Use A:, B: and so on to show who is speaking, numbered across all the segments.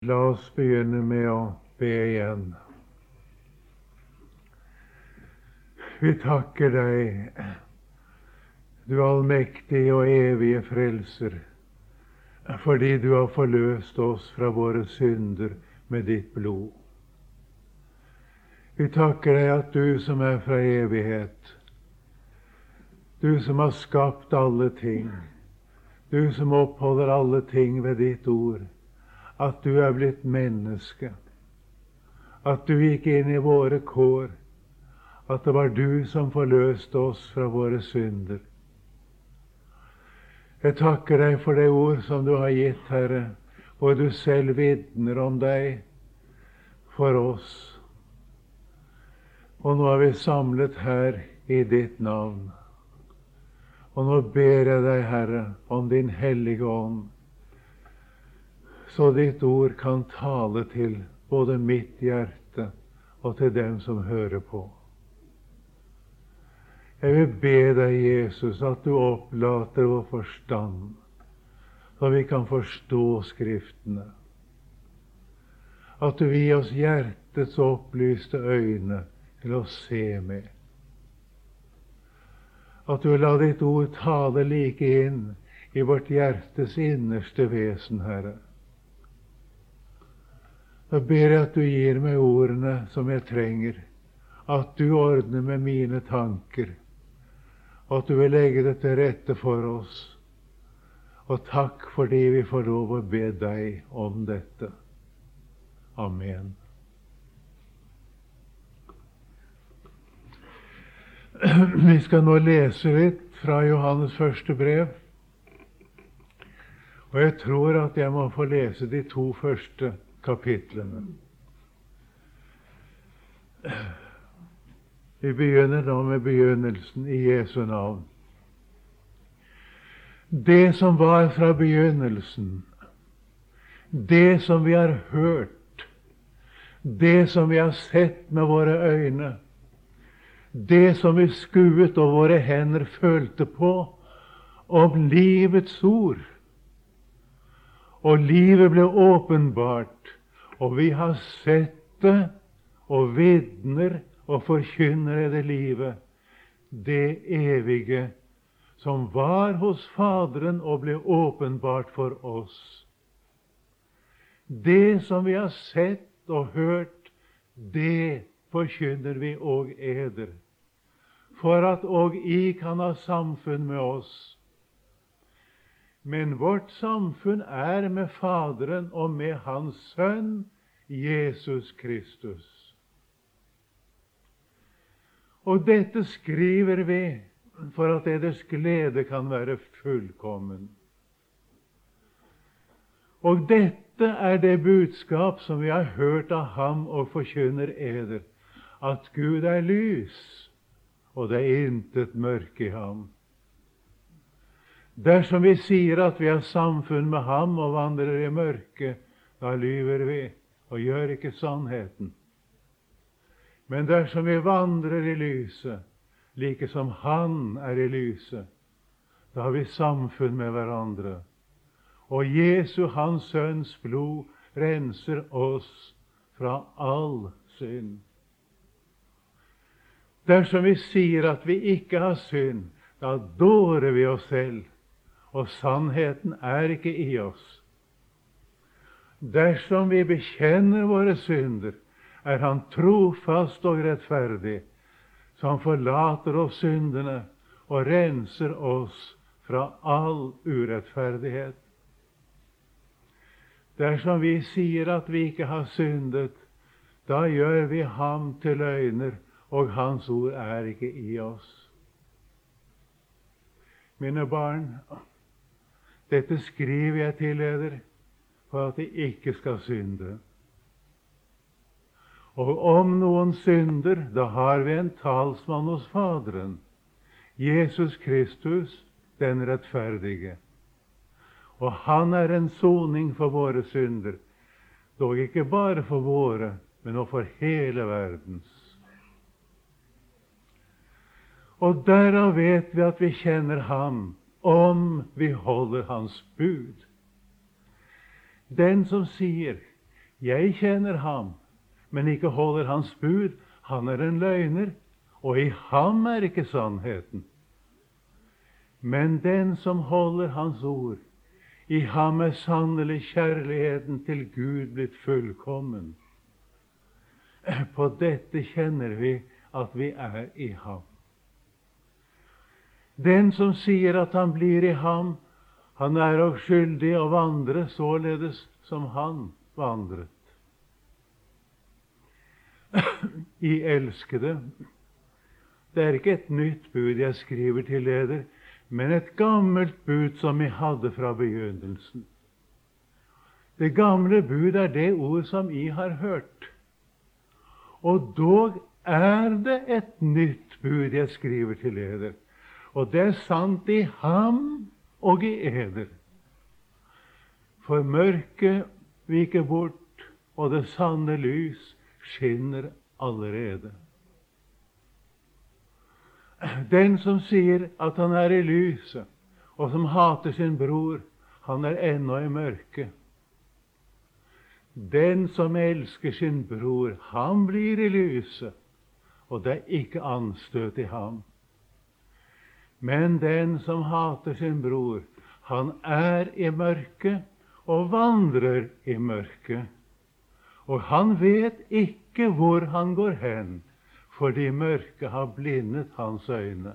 A: La oss begynne med å be igjen. Vi takker deg, du allmektige og evige frelser, fordi du har forløst oss fra våre synder med ditt blod. Vi takker deg at du som er fra evighet, du som har skapt alle ting, du som oppholder alle ting ved ditt ord, at du er blitt menneske, at du gikk inn i våre kår, at det var du som forløste oss fra våre synder. Jeg takker deg for det ord som du har gitt, Herre, hvor du selv vitner om deg for oss. Og nå er vi samlet her i ditt navn. Og nå ber jeg deg, Herre, om din hellige ånd, så ditt ord kan tale til både mitt hjerte og til dem som hører på. Jeg vil be deg, Jesus, at du opplater vår forstand, så vi kan forstå Skriftene. At du gir oss hjertets opplyste øyne til å se med. At du lar ditt ord tale like inn i vårt hjertes innerste vesen, Herre. Da ber jeg at du gir meg ordene som jeg trenger, at du ordner med mine tanker, og at du vil legge det til rette for oss. Og takk fordi vi får lov å be deg om dette. Amen. Vi skal nå lese litt fra Johannes første brev, og jeg tror at jeg må få lese de 2 første kapitlene. Vi begynner nå med begynnelsen i Jesu navn. Det som var fra begynnelsen, det som vi har hørt, det som vi har sett med våre øyne, det som vi skuet og våre hender følte på, om livets ord. Og livet ble åpenbart, og vi har sett det, og vitner og forkynner det livet, det evige, som var hos Faderen og ble åpenbart for oss. Det som vi har sett og hørt, det forkynner vi og eder, for at og I kan ha samfunn med oss. Men vårt samfunn er med Faderen og med Hans Sønn, Jesus Kristus. Og dette skriver vi for at deres glede kan være fullkommen. Og dette er det budskap som vi har hørt av ham og forkynner eder, at Gud er lys, og det er intet mørke i ham. Dersom vi sier at vi har samfunn med ham og vandrer i mørket, da lyver vi og gjør ikke sannheten. Men dersom vi vandrer i lyset, like som han er i lyset, da har vi samfunn med hverandre. Og Jesu, hans Sønns blod, renser oss fra all synd. Dersom vi sier at vi ikke har synd, da dårer vi oss selv, og sannheten er ikke i oss. Dersom vi bekjenner våre synder, er han trofast og rettferdig, som forlater oss syndene og renser oss fra all urettferdighet. Dersom vi sier at vi ikke har syndet, da gjør vi ham til løgner, og hans ord er ikke i oss. Mine barn, dette skriver jeg til dere for at de ikke skal synde. Og om noen synder, da har vi en talsmann hos Faderen, Jesus Kristus, den rettferdige. Og han er en soning for våre synder, dog ikke bare for våre, men også for hele verdens. Og derav vet vi at vi kjenner ham, om vi holder hans bud. Den som sier Jeg kjenner ham, men ikke holder hans bud. Han er en løgner, og i ham er ikke sannheten. Men den som holder hans ord, i ham er sannelig kjærligheten til Gud blitt fullkommen. På dette kjenner vi at vi er i ham. Den som sier at han blir i ham, han er også skyldig å vandre således som han vandret. I elskede, det er ikke et nytt bud jeg skriver til dere, men et gammelt bud som vi hadde fra begynnelsen. Det gamle bud er det ord som I har hørt. Og dog er det et nytt bud jeg skriver til dere, og det er sant i ham og i eder. For mørket viker bort, og det sanne lys skinner allerede. Den som sier at han er i lyset, og som hater sin bror, han er ennå i mørket. Den som elsker sin bror, han blir i lyset, og det er ikke anstøt i ham. Men den som hater sin bror, han er i mørket og vandrer i mørket. Og han vet ikke hvor han går hen, fordi mørket har blindet hans øyne.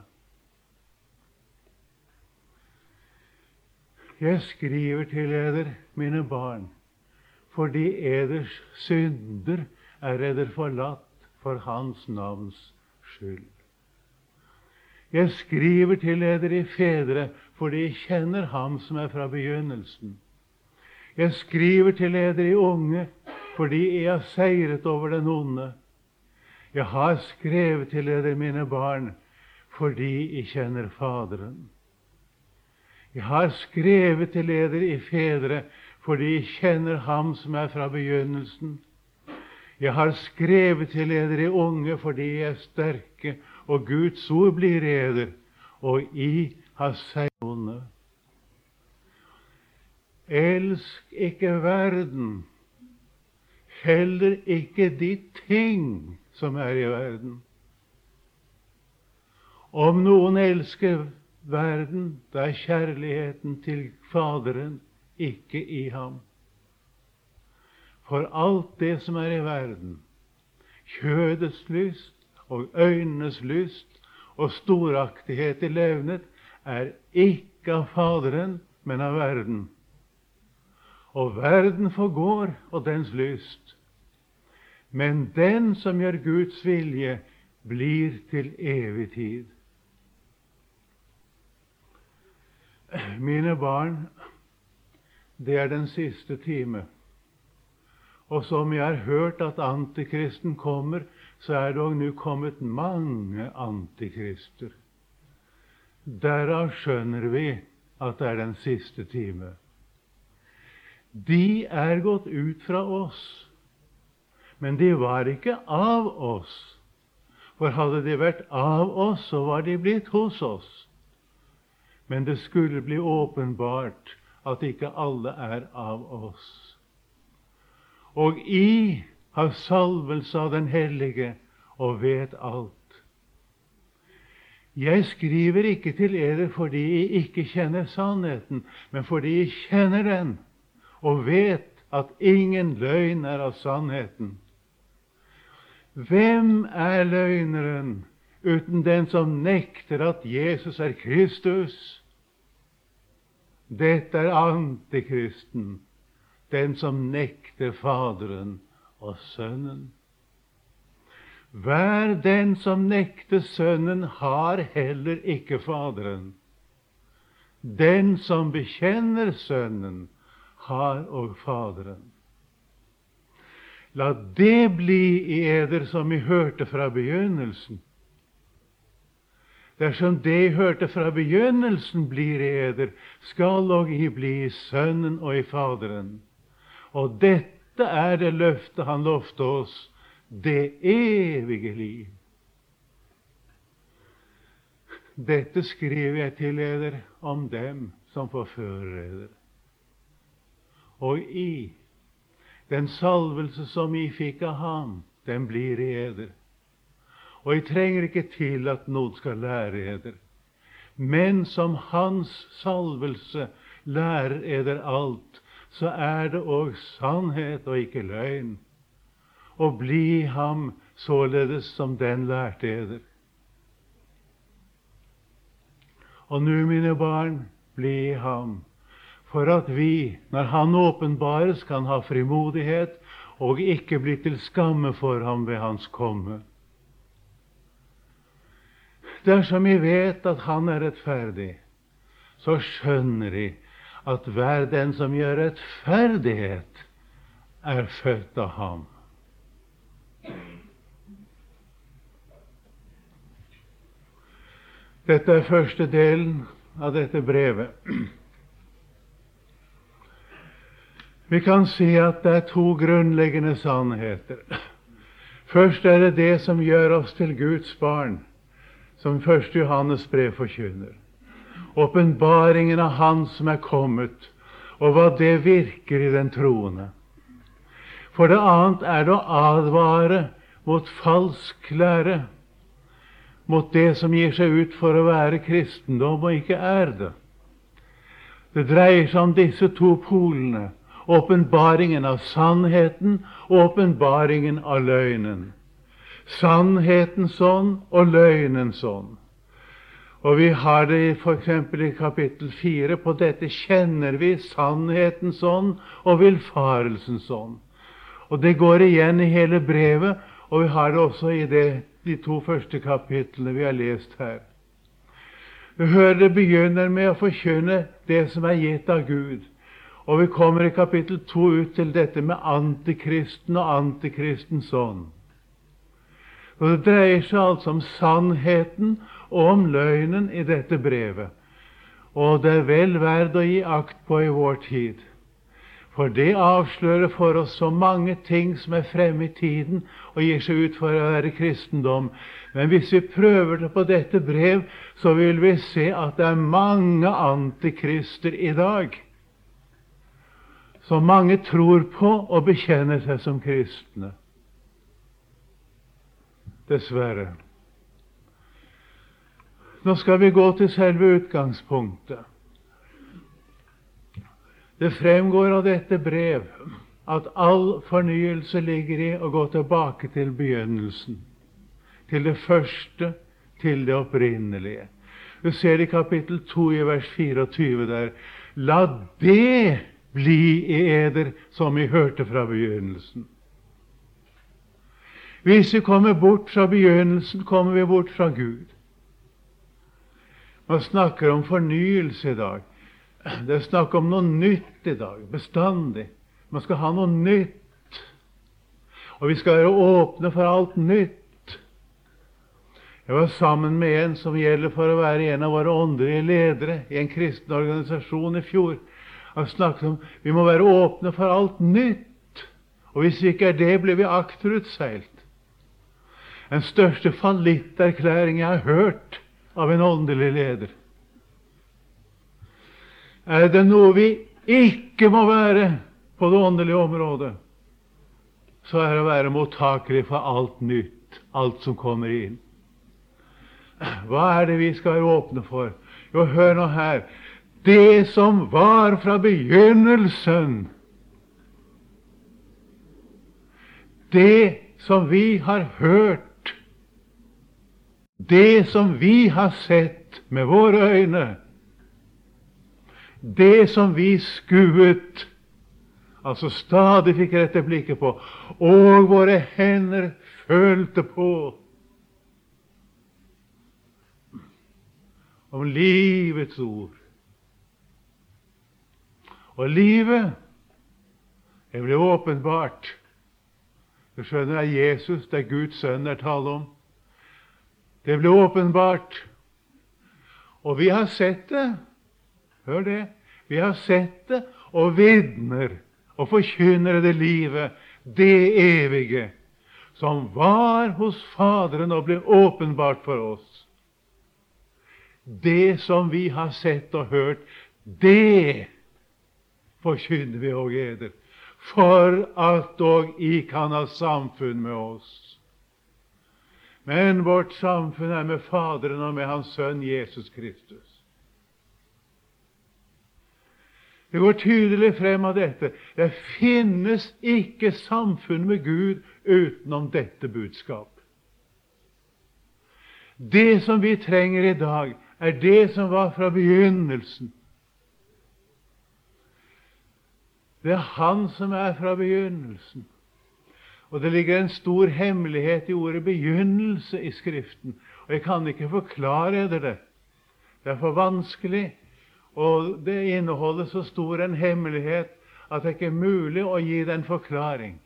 A: Jeg skriver til eder, mine barn, fordi eders synder er eder forlatt for hans navns skyld. Jeg skriver til eder i fedre, fordi jeg kjenner ham som er fra begynnelsen. Jeg skriver til eder i unge, fordi jeg har seiret over den onde. Jeg har skrevet til eder, mine barn, fordi jeg kjenner Faderen. Jeg har skrevet til eder i fedre, fordi jeg kjenner ham som er fra begynnelsen. Jeg har skrevet til eder i unge, fordi jeg er sterke, og Guds ord blir eder, og I har seiret onde. Elsk ikke verden, heller ikke de ting som er i verden. Om noen elsker verden, da er kjærligheten til Faderen ikke i ham. For alt det som er i verden, kjødets lyst og øynenes lyst og storaktighet i levnet, er ikke av Faderen, men av verden. Og verden forgår, og dens lyst. Men den som gjør Guds vilje, blir til evig tid. Mine barn, det er den siste time. Og som jeg har hørt at antikristen kommer, så er det også nå kommet mange antikrister. Derav skjønner vi at det er den siste time. De er gått ut fra oss, men de var ikke av oss. For hadde de vært av oss, så var de blitt hos oss. Men det skulle bli åpenbart at ikke alle er av oss. Og I har salvelse av den hellige og vet alt. Jeg skriver ikke til eder fordi jeg ikke kjenner sannheten, men fordi jeg kjenner den, og vet at ingen løgn er av sannheten. Hvem er løgneren uten den som nekter at Jesus er Kristus? Dette er antikristen, den som nekter Faderen og Sønnen. Hver den som nekter Sønnen, har heller ikke Faderen. Den som bekjenner Sønnen, har og Faderen. La det bli i eder som I hørte fra begynnelsen. Dersom det I hørte fra begynnelsen blir i eder, skal og I bli i Sønnen og i Faderen. Og dette er det løftet han lovte oss, det evige liv. Dette skriver jeg til eder om dem som forfører eder. Og I, Den salvelse som I fikk av ham, den blir I eder. Og I trenger ikke til at noen skal lære eder. Men som hans salvelse lærer eder alt, så det også sannhet og ikke løgn. Og bli ham således som den lærte eder. Og nå, mine barn, bli ham, for at vi, når han åpenbares, kan ha frimodighet og ikke bli til skamme for ham ved hans komme. Dersom I vet at han rettferdig, så skjønner I at hver den som gjør rettferdighet, født av ham. Dette første delen av dette brevet. Vi kan si at det to grunnleggende sannheter. Først det det som gjør oss til Guds barn, som 1. Johannes brev forkynner. Åpenbaringen av Han som kommet, og hva det virker I den troende. For det annet det å advare mot falsk lære, mot det som gir seg ut for å være kristendom og ikke det. Det dreier seg om disse to polene, åpenbaringen av sannheten og åpenbaringen av løgnen. Sannheten sånn og løgnen sånn. Og vi har det for eksempel I kapittel 4, på dette kjenner vi sannheten sånn og villfarelsen sånn. Og det går igjen I hele brevet, og vi har det også I de to første kapitlene vi har lest her. Vi hører det begynner med å forkynne det som gitt av Gud. Og vi kommer I kapittel 2 ut til dette med antikristen og antikristens ånd. Og det dreier seg altså om sannheten og om løgnen I dette brevet. Og det vel verd å gi akt på I vår tid. For det avslører for oss så mange ting som fremme I tiden og gir seg ut for å være kristendom. Men hvis vi prøver det på dette brev, så vil vi se at det mange antikrister I dag, som mange tror på og bekjenner seg som kristne. Dessverre. Nå skal vi gå til selve utgangspunktet. Det fremgår av dette brev at all fornyelse ligger I å gå tilbake til begynnelsen, til det første, til det opprinnelige. Du ser I kapittel 2 I vers 24 der, la det bli I eder som I hørte fra begynnelsen. Hvis vi kommer bort fra begynnelsen, kommer vi bort fra Gud. Man snakker om fornyelse I dag. Det snakk om noe nytt I dag, bestandig. Man skal ha noe nytt. Og vi skal være åpne for alt nytt. Jeg var sammen med en som gjelder for å være en av våre åndelige ledere I en kristen organisasjon I fjor. Han snakket om vi må være åpne for alt nytt. Og hvis vi ikke det, blir vi akterutseilt. Den største fallitterklæring jeg har hørt av en åndelig leder. Det noe vi ikke må være på det åndelige området, så det å være mottakelig for alt nytt, alt som kommer inn. Hva det vi skal være åpne for? Jo, hør nå her. Det som var fra begynnelsen, det som vi har hørt, det som vi har sett med våre øyne, det som vi skuet, altså stadig fikk rette blikket på, og våre hender følte på, om livets ord. Og livet, det ble åpenbart. Du skjønner, det Jesus, det Guds sønn tale om. Det ble åpenbart. Og vi har sett det. Hør det. Vi har sett det, og vitner, og forkynner det livet, det evige, som var hos Faderen og ble åpenbart for oss. Det som vi har sett og hørt, det forkynner vi og eder, for at dog I kan ha samfunn med oss. Men vårt samfunn med Faderen og med Hans Sønn Jesus Kristus. Det går tydelig frem av dette. Det finnes ikke samfunn med Gud utenom dette budskap. Det som vi trenger I dag, det som var fra begynnelsen. Det Han som fra begynnelsen. Og det ligger en stor hemmelighet I ordet begynnelse I Skriften. Og jeg kan ikke forklare det. Det for vanskelig. Og det inneholder så stor en hemmelighet at det ikke mulig å gi den forklaring.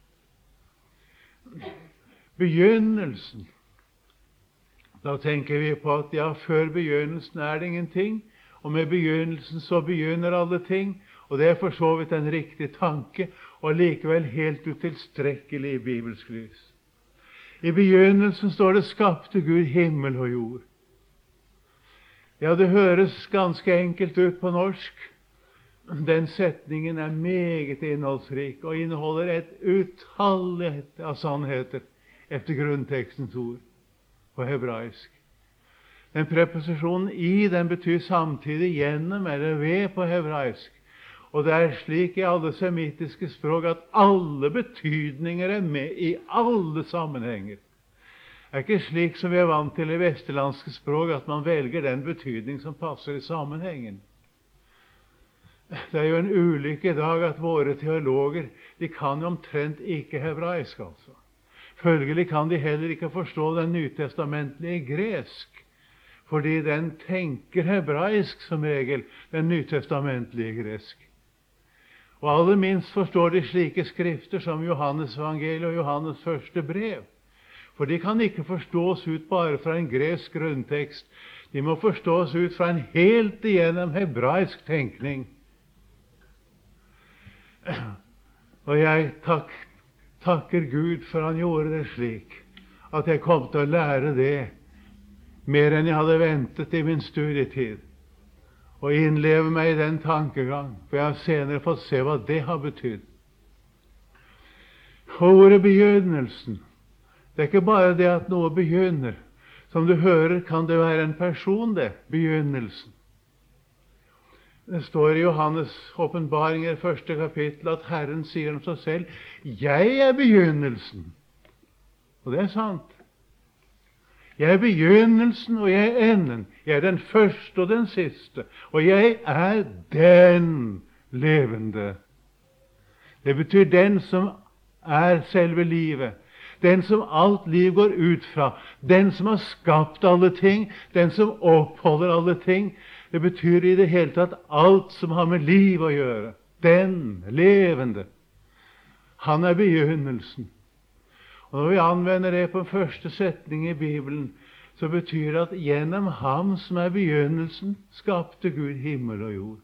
A: Begynnelsen. Da tenker vi på at ja, før begynnelsen det ingenting, og med begynnelsen så begynner alle ting, og det for så vidt en riktig tanke, og likevel helt utilstrekkelig I bibelsk lys. I begynnelsen står det skapte Gud himmel og jord. Ja, det høres ganske enkelt ut på norsk. Den setningen meget innholdsrik og inneholder et utallighet av sannheter efter grunntekstens ord på hebraisk. Den preposisjonen I, den betyr samtidig gjennom eller ved på hebraisk. Og det slik I alle semittiske språk at alle betydninger med I alle sammenhenger. Det ikke slik som vi vant til I vesterlandske språk, at man velger den betydning som passer I sammenhengen. Det jo en ulykke I dag at våre teologer, de kan jo omtrent ikke hebraisk, altså. Følgelig kan de heller ikke forstå den nytestamentlige gresk, fordi den tenker hebraisk som regel, den nytestamentlige gresk. Og aller minst forstår de slike skrifter som Johannes evangeliet og Johannes første brev. For de kan ikke forstås ut bare fra en gresk grunntekst. De må forstås ut fra en helt igjennom hebraisk tenkning. Og jeg takker Gud for han gjorde det slik, at jeg kom til å lære det mer enn jeg hadde ventet I min studietid, og innleve meg I den tankegang, for jeg har senere fått se hva det har betydd. Ordet begynnelsen, det ikke bare det at noe begynner. Som du hører, kan det være en person, det, begynnelsen. Det står I Johannes åpenbaring I første kapittel at Herren sier om seg selv, jeg begynnelsen. Og det sant. Jeg begynnelsen, og jeg enden. Jeg den første og den siste. Og jeg den levende. Det betyr den som selve livet. Den som alt liv går ut fra. Den som har skapt alle ting. Den som oppholder alle ting. Det betyr I det hele tatt alt som har med liv å gjøre. Den levende. Han begynnelsen. Og når vi anvender det på første setning I Bibelen, så betyr det at gjennom ham som begynnelsen, skapte Gud himmel og jord.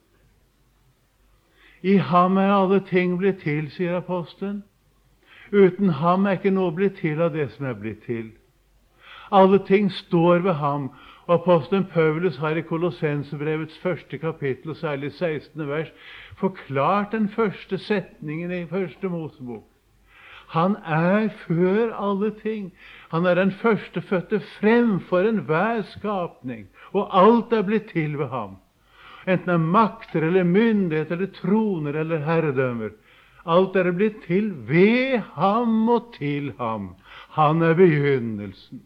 A: I ham alle ting blitt til, sier apostelen. Uten ham ikke noe blitt til av det som blitt til. Alle ting står ved ham. Og apostelen Paulus har I Kolossenserbrevets første kapittel, og særlig 16. vers, forklart den første setningen I første Mosebok. Han før alle ting. Han den førstefødte fremfor enhver skapning, og alt blitt til ved ham. Enten makter eller myndighet eller troner eller herredømmer. Alt blitt til ved ham og til ham. Han begynnelsen.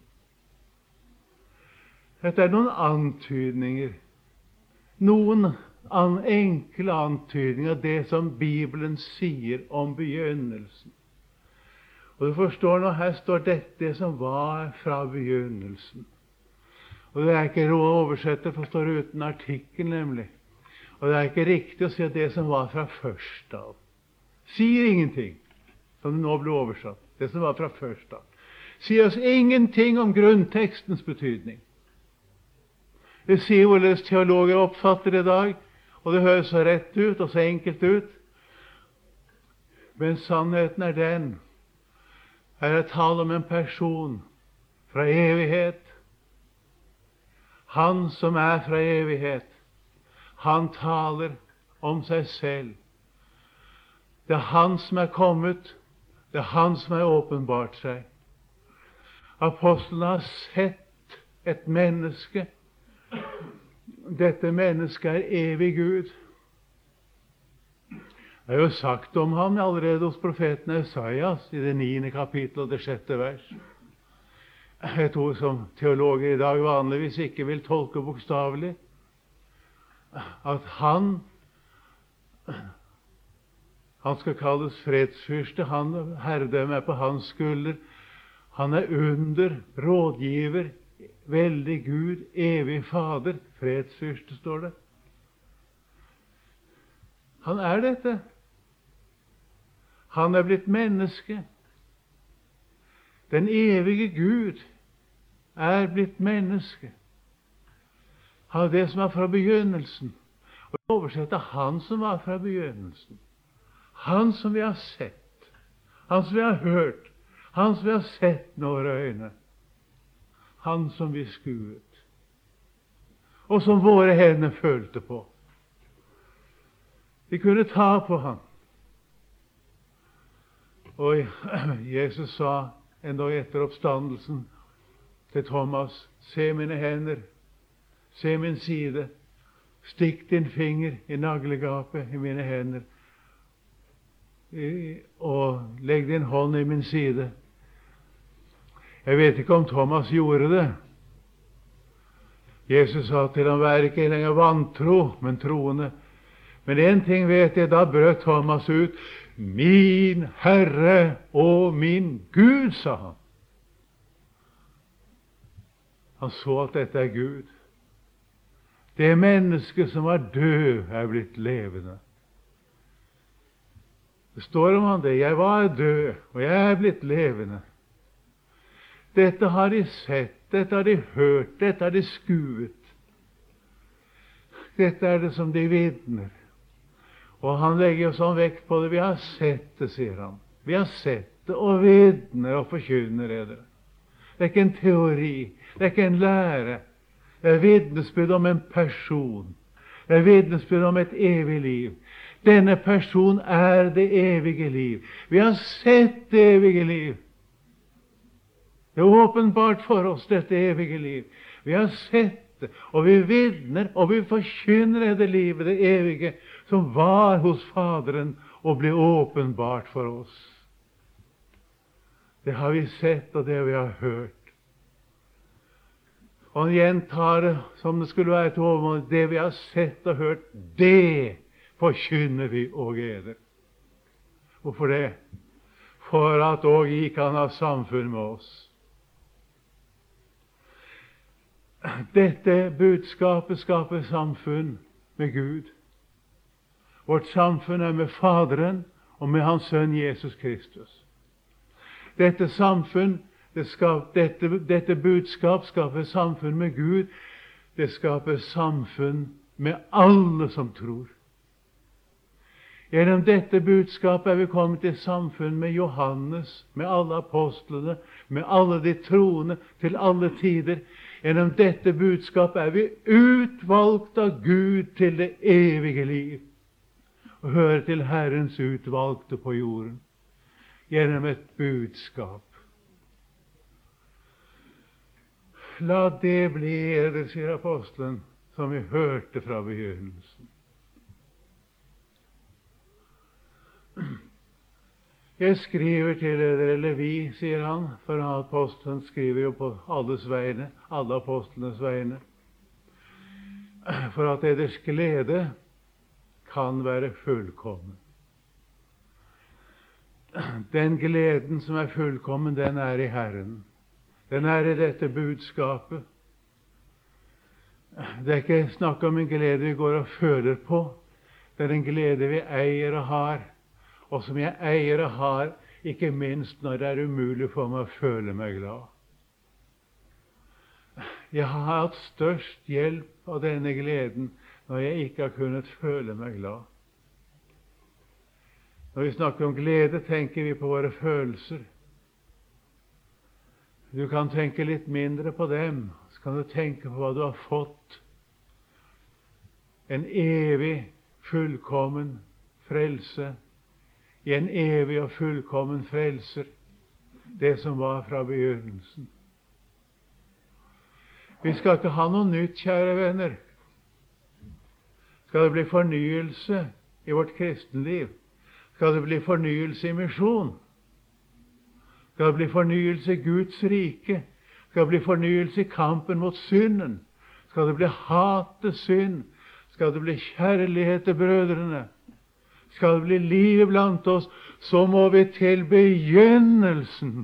A: Dette noen antydninger, noen enkle antydninger av det som Bibelen sier om begynnelsen. Og du forstår nå, her står dette som var fra begynnelsen. Og det ikke råd å oversette, for det står uten artikkel nemlig. Og det ikke riktig å si at det som var fra først av. Sier ingenting, som det nå ble oversatt. Det som var fra først av. Sier oss ingenting om grunntekstens betydning. Det sier hvorledes teologer oppfatter det I dag, og det høres så rett ut og så enkelt ut. Men sannheten den, her tale om en person fra evighet. Han som fra evighet, han taler om seg selv. Det er Han som er kommet. Det er Han som er åpenbart seg. Apostlene har sett et menneske. Dette mennesket er evig Gud. Det er jo sagt om ham allerede hos profeten Esaias i det 9. kapittel og det 6. vers. Et ord som teologer i dag vanligvis ikke vil tolke bokstavelig. At han skal kalles fredsfyrste, herredømmet er på hans skulder. Han er under, rådgiver, veldig Gud, evig Fader, fredsfyrste, står det. Han er dette. Han er blitt menneske. Den evige Gud er blitt menneske. Han er det som er fra begynnelsen. Og vi oversetter Han som var fra begynnelsen. Han som vi har sett. Han som vi har hørt. Han som vi har sett med våre øyne. Han som vi skuet. Og som våre hender følte på. Vi kunne ta på ham. Og Jesus sa endog etter oppstandelsen til Thomas, se mine hender, se min side, stikk din finger i naglegapet i mine hender, og legg din hånd i min side. Jeg vet ikke om Thomas gjorde det. Jesus sa til ham, vær ikke lenger vantro, men troende. Men en ting vet jeg, da brøt Thomas ut, min Herre og min Gud, sa han. Han så at dette er Gud. Det mennesket som var død, er blitt levende. Det står om han det. Jeg var død, og jeg er blitt levende. Dette har de sett, dette har de hørt, dette har de skuet. Dette er det som de vitner. Og han legger jo sånn vekt på det. Vi har sett det, sier han. Vi har sett det, og vitner og forkynner er det. Det er ikke en teori, det er ikke en lære. Det er vitnesbyrd om en person. Det er vitnesbyrd om et evig liv. Denne person er det evige liv. Vi har sett det evige liv. Det er åpenbart for oss, dette evige liv. Vi har sett det, og vi vitner, og vi forkynner det livet, det evige, som var hos Faderen og ble åpenbart for oss. Det har vi sett, og det vi har hørt. Og han gjentar det som det skulle være til overmål. Det vi har sett og hørt, det forkynner vi og eder. Hvorfor det? For at òg I kan ha samfunn med oss. Dette budskapet skaper samfunn med Gud. Vårt samfunn er med Faderen og med Hans Sønn Jesus Kristus. Dette samfunn, dette budskap skaper samfunn med Gud. Det skaper samfunn med alle som tror. Gjennom dette budskapet er vi kommet til samfunn med Johannes, med alle apostlene, med alle de troende til alle tider. Gjennom dette budskap er vi utvalgt av Gud til det evige liv, og hører til Herrens utvalgte på jorden, gjennom et budskap. La det bli eder, sier apostelen, som vi hørte fra begynnelsen. Jeg skriver til dere, eller vi, sier han, for apostelen skriver jo på alles vegne, alle apostlenes vegne, for at eders glede kan være fullkommen. Den gleden som er fullkommen, den er i Herren. Den er i dette budskapet. Det er ikke snakk om en glede vi går og føler på. Det er en glede vi eier og har, og som jeg eier og har, ikke minst når det er umulig for meg å føle meg glad. Jeg har hatt størst hjelp av denne gleden når jeg ikke har kunnet føle meg glad. Når vi snakker om glede, tenker vi på våre følelser. Du kan tenke litt mindre på dem, så kan du tenke på hva du har fått. En evig, fullkommen frelse i en evig og fullkommen frelser, det som var fra begynnelsen. Vi skal ikke ha noe nytt, kjære venner. Skal det bli fornyelse i vårt kristenliv? Skal det bli fornyelse i misjon? Skal det bli fornyelse i Guds rike? Skal det bli fornyelse i kampen mot synden? Skal det bli hat til synd? Skal det bli kjærlighet til brødrene? Skal det bli liv blant oss, så må vi til begynnelsen.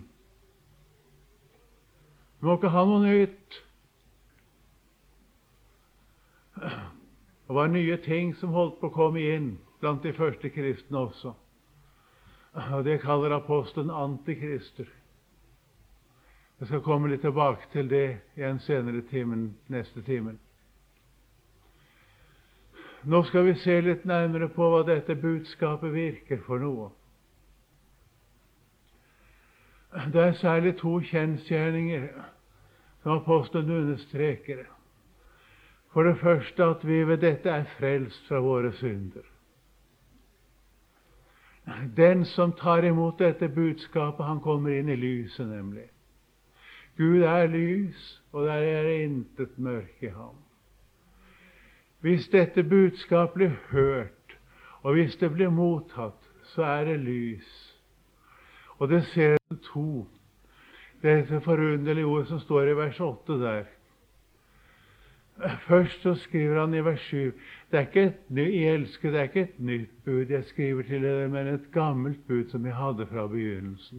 A: Vi må ikke ha noe nytt. Det var nye ting som holdt på å komme inn blant de første kristne også. Og det kaller apostelen antikrister. Jeg skal komme litt tilbake til det i en senere time, neste time. Nå skal vi se litt nærmere på hva dette budskapet virker for noe. Det er særlig to kjensgjerninger som apostelen understreker. For det første at vi ved dette er frelst fra våre synder. Den som tar imot dette budskapet, han kommer inn i lyset, nemlig. Gud er lys, og der er intet mørke i ham. Hvis dette budskap blir hørt, og hvis det blir mottatt, så er det lys. Og det ser du to. Dette forunderlige ord som står i vers 8 der. Først så skriver han i vers 7, det er ikke et nytt bud jeg skriver til dere, men et gammelt bud som jeg hadde fra begynnelsen.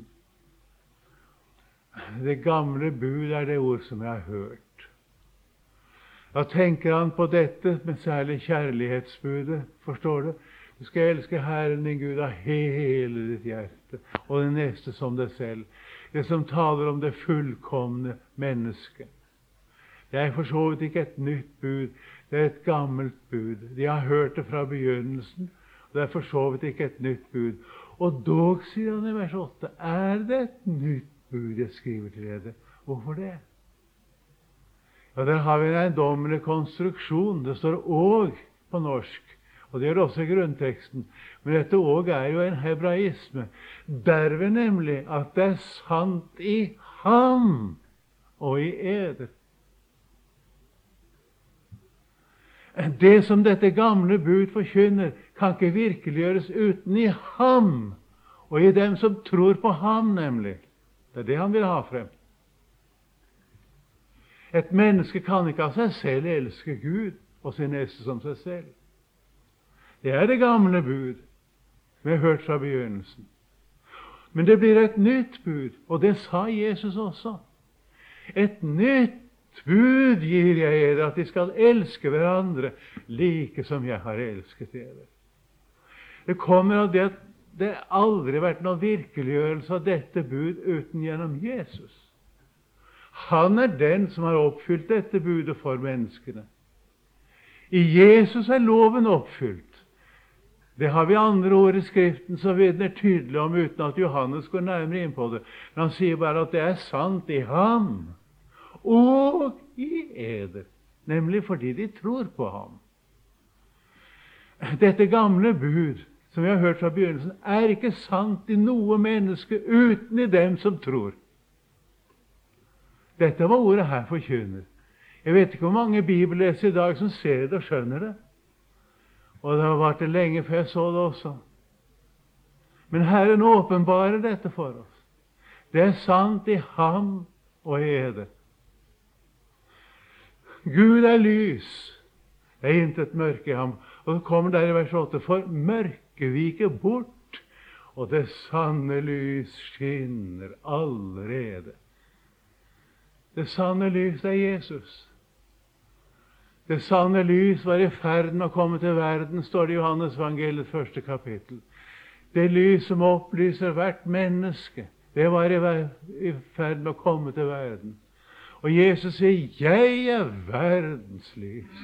A: Det gamle bud er det ord som jeg har hørt. Da tenker han på dette med særlig kjærlighetsbudet, forstår du? Du skal elske Herren din Gud av hele ditt hjerte, og det neste som deg selv. Det som taler om det fullkomne mennesket. Det er for så vidt ikke et nytt bud, det er et gammelt bud. De har hørt det fra begynnelsen, og det er for så vidt ikke et nytt bud. Og dog, sier han i vers 8, er det et nytt bud jeg skriver til dere. Hvorfor det? Ja, der har vi en eiendommelig konstruksjon. Det står «og» på norsk, og det gjør også i grunnteksten. Men dette «og» er jo en hebraisme. Derved nemlig at det er sant i ham og i eder. Det som dette gamle bud forkynner, kan ikke virkeliggjøres uten i ham, og i dem som tror på ham, nemlig. Det er det han vil ha frem. Et menneske kan ikke av seg selv elske Gud og sin neste som seg selv. Det er det gamle bud, som vi har hørt fra begynnelsen. Men det blir et nytt bud, og det sa Jesus også. Et nytt bud gir jeg dere, at de skal elske hverandre like som jeg har elsket dere. Det kommer av det at det aldri har vært noen virkeliggjørelse av dette bud uten gjennom Jesus. Han er den som har oppfylt dette budet for menneskene. I Jesus er loven oppfylt. Det har vi andre ord i Skriften som vitner tydelig om, uten at Johannes går nærmere inn på det. Men han sier bare at det er sant i ham og i eder, nemlig fordi de tror på ham. Dette gamle bud, som vi har hørt fra begynnelsen, er ikke sant i noe menneske uten i dem som tror. Dette var ordet her forkynner. Jeg vet ikke hvor mange bibellesere i dag som ser det og skjønner det. Og det har vært det lenge før jeg så det også. Men Herren åpenbarer dette for oss. Det er sant i ham og i eder. Gud er lys. Det er intet mørke i ham. Og så kommer der i vers 8, for mørket viker bort, og det sanne lys skinner allerede. Det sanne lys er Jesus. Det sanne lys var i ferd med å komme til verden, står det i Johannes evangeliet 1. kapittel. Det lys som opplyser hvert menneske, det var i ferd med å komme til verden. Og Jesus sier, jeg er verdens lys.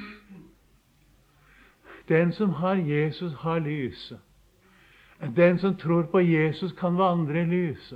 A: Den som har Jesus, har lyset. Den som tror på Jesus, kan vandre i lyset.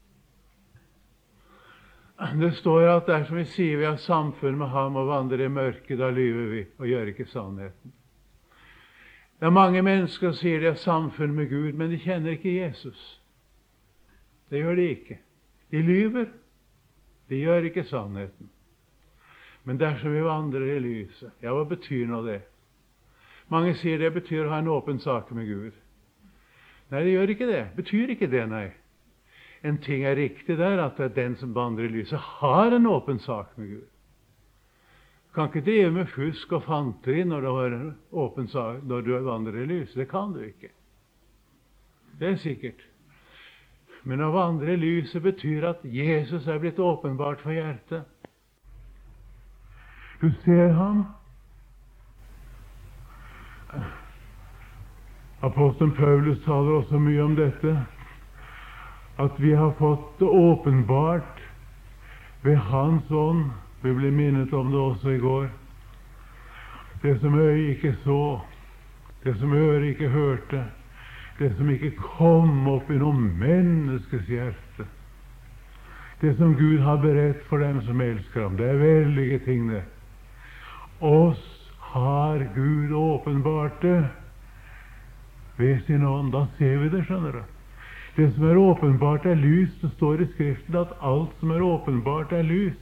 A: Det står at dersom vi sier vi har samfunn med ham og vandrer i mørket, da lyver vi og gjør ikke sannheten. Det er mange mennesker som sier de har samfunn med Gud, men de kjenner ikke Jesus. Det gjør de ikke. De lyver. De gjør ikke sannheten. Men dersom vi vandrer i lyset, ja, hva betyr nå det? Mange sier det betyr å ha en åpen sak med Gud. Nei, det gjør ikke det. Betyr ikke det, nei. En ting er riktig der, at det er den som vandrer i lyset, har en åpen sak med Gud. Du kan ikke drive med fusk og fanteri når du har en åpen sak, når du vandrer i lyset. Det kan du ikke. Det er sikkert. Men å vandre i lyset betyr at Jesus er blitt åpenbart for hjertet. Du ser ham. Apostelen Paulus taler også mye om dette, at vi har fått det åpenbart ved Hans ånd. Vi ble minnet om det også i går. Det som øyet ikke så, det som øret ikke hørte, det som ikke kom opp i noe menneskes hjerte, det som Gud har beredt for dem som elsker ham, det er veldige ting det. Oss har Gud åpenbart det ved sin ånd. Da ser vi det, skjønner du. Det som er åpenbart er lys. Det står i Skriften at alt som er åpenbart er lys.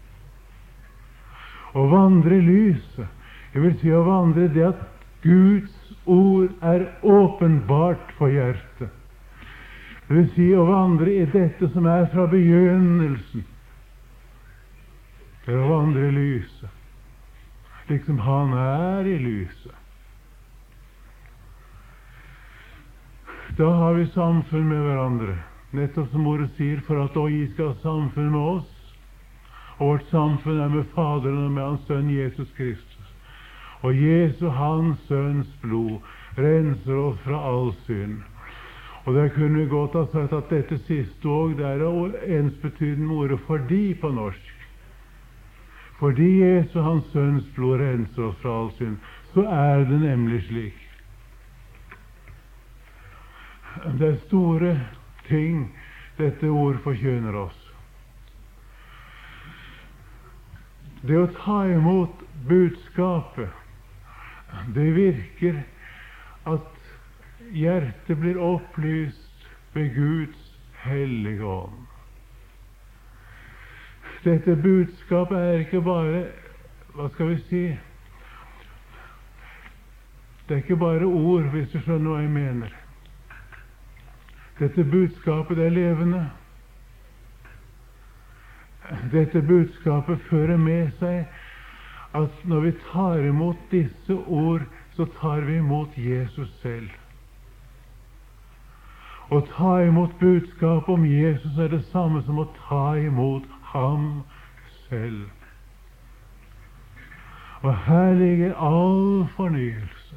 A: Å vandre i lyset, jeg vil si å vandre det at Guds ord er åpenbart for hjertet. Det vil si å vandre i dette som er fra begynnelsen. Det er å vandre i lyset, liksom Han er i lyset. Da har vi samfunn med hverandre, nettopp som ordet sier, for at også I skal ha samfunn med oss. Og vårt samfunn er med Faderen og med Hans Sønn Jesus Kristus. Og Jesu, Hans Sønns blod, renser oss fra all synd. Og der kunne vi godt ha sagt at dette siste òg, det er ensbetydende med ordet 'fordi' på norsk. Fordi Jesu, Hans Sønns blod, renser oss fra all synd, så er det nemlig slik. Det er store ting dette ord forkynner oss. Det å ta imot budskapet, det virker at hjertet blir opplyst ved Guds hellige ånd. Dette budskapet er ikke bare, hva skal vi si, det er ikke bare ord, hvis du skjønner hva jeg mener. Dette budskapet, det er levende. Dette budskapet fører med seg at når vi tar imot disse ord, så tar vi imot Jesus selv. Å ta imot budskapet om Jesus er det samme som å ta imot ham selv. Og her ligger all fornyelse.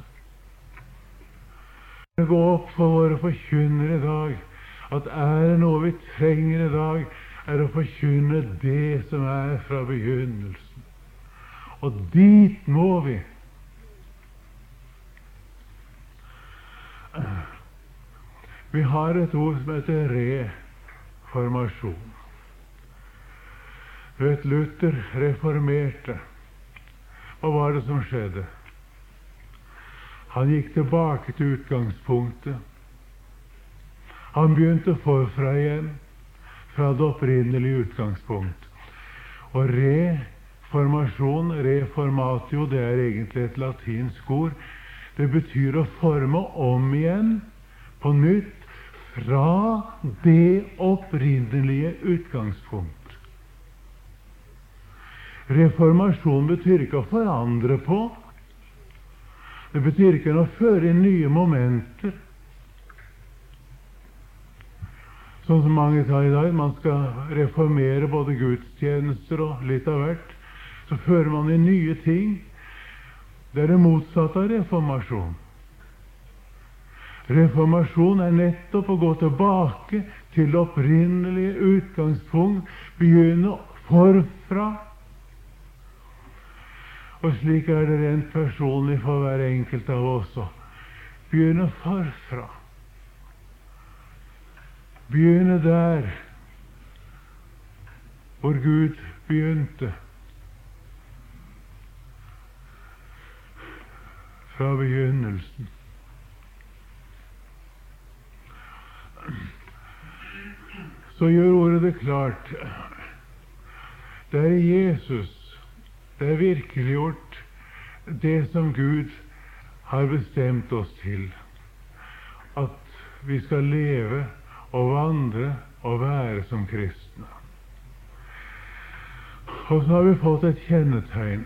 A: Det går opp for våre forkynnere i dag at er det noe vi trenger i dag, er å forkynne det som er fra begynnelsen. Og dit må vi. Vi har et ord som heter reformasjon. Du vet, Luther reformerte. Hva var det som skjedde? Han gikk tilbake til utgangspunktet. Han begynte forfra igjen, fra det opprinnelige utgangspunkt. Og reformasjon, reformatio, det er egentlig et latinsk ord. Det betyr å forme om igjen, på nytt, fra det opprinnelige utgangspunkt. Reformasjon betyr ikke å forandre på. Det betyr ikke å føre inn nye momenter. Sånn som mange tar i dag, man skal reformere både gudstjenester og litt av hvert. Så fører man inn nye ting. Det er det motsatte av reformasjon. Reformasjon er nettopp å gå tilbake til opprinnelige utgangspunkt, begynne forfra. Og slik er det rent personlig for hver enkelt av oss å begynne forfra. Begynne der hvor Gud begynte. Fra begynnelsen. så gjør ordet det klart. Det er Jesus, det er virkeliggjort det som Gud har bestemt oss til, at vi skal leve og vandre og være som kristne. Og så har vi fått et kjennetegn.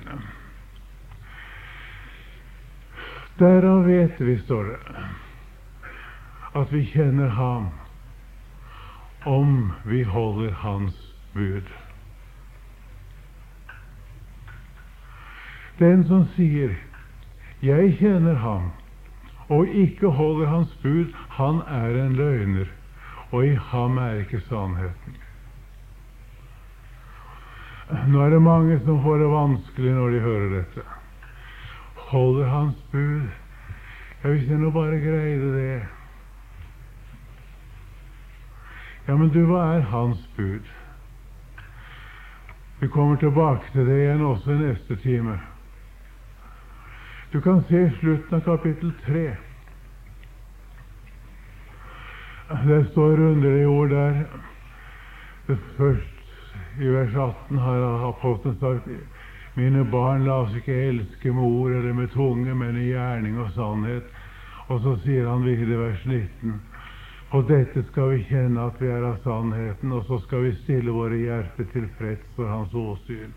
A: Derav vet vi, står det, at vi kjenner ham, om vi holder hans bud. Den som sier 'jeg kjenner ham', og ikke holder hans bud, han er en løgner, og i ham er ikke sannheten. Nå er det mange som får det vanskelig når de hører dette. Holder hans bud? Ja, hvis jeg nå bare greide det. Ja, men du, hva er hans bud? Vi kommer tilbake til det igjen også i neste time. Du kan se slutten av kapittel 3. Det står underlige ord der. Det først i vers 18 har apostelen sagt: mine barn, la oss ikke elske med ord eller med tunge, men i gjerning og sannhet. Og så sier han videre i vers 19: og dette skal vi kjenne, at vi er av sannheten, og så skal vi stille våre hjerter tilfreds for hans åsyn.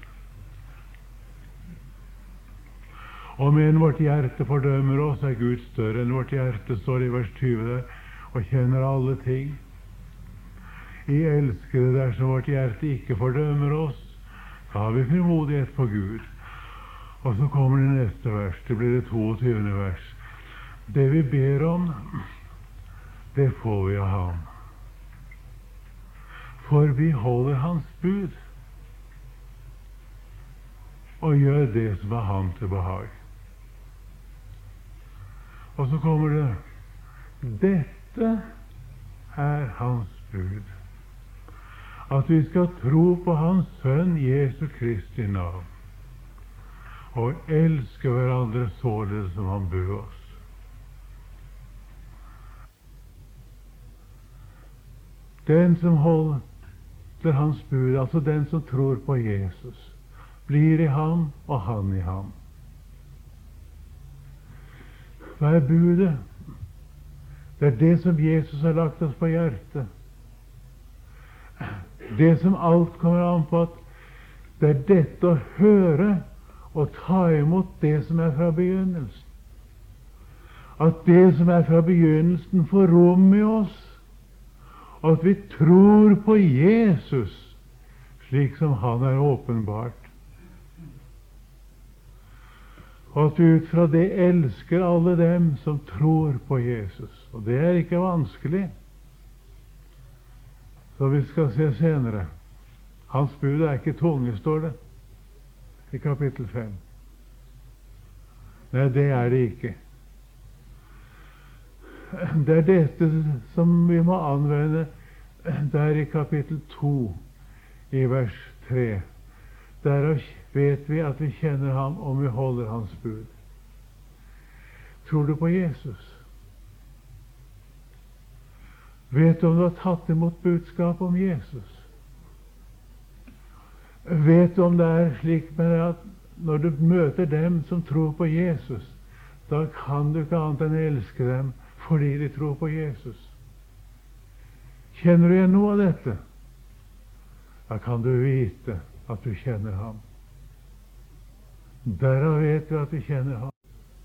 A: Om enn vårt hjerte fordømmer oss, er Gud større enn vårt hjerte, står det i vers 20 der, og kjenner alle ting. I elskede, dersom vårt hjerte ikke fordømmer oss, da har vi frimodighet for Gud. Og så kommer det neste vers, det blir det 22. vers. Det vi ber om, det får vi av ham. For vi holder hans bud, og gjør det som er ham til behag. Og så kommer det: dette er hans bud, at vi skal tro på hans Sønn Jesu Kristi navn, og elske hverandre således som han bød oss. Den som holder hans bud, altså den som tror på Jesus, blir i ham og han i ham. Hva er budet? Det er det som Jesus har lagt oss på hjertet. Det som alt kommer an på, at det er dette å høre og ta imot det som er fra begynnelsen. At det som er fra begynnelsen får rom i oss, og at vi tror på Jesus slik som han er åpenbart. Og at vi ut fra det elsker alle dem som tror på Jesus. Og det er ikke vanskelig. Så vi skal se senere. Hans bud er ikke tunge, står det i kapittel 5. Nei, det er det ikke. Det er dette som vi må anvende der i kapittel 2 i vers 3. Der vet vi at vi kjenner ham om vi holder hans bud. Tror du på Jesus? Vet du om du har tatt imot budskap om Jesus? Vet du om det er slik med at når du møter dem som tror på Jesus, da kan du ikke annet enn elske dem fordi de tror på Jesus? Kjenner du igjen noe av dette? Da kan du vite at du kjenner ham. Derav vet du at du kjenner ham.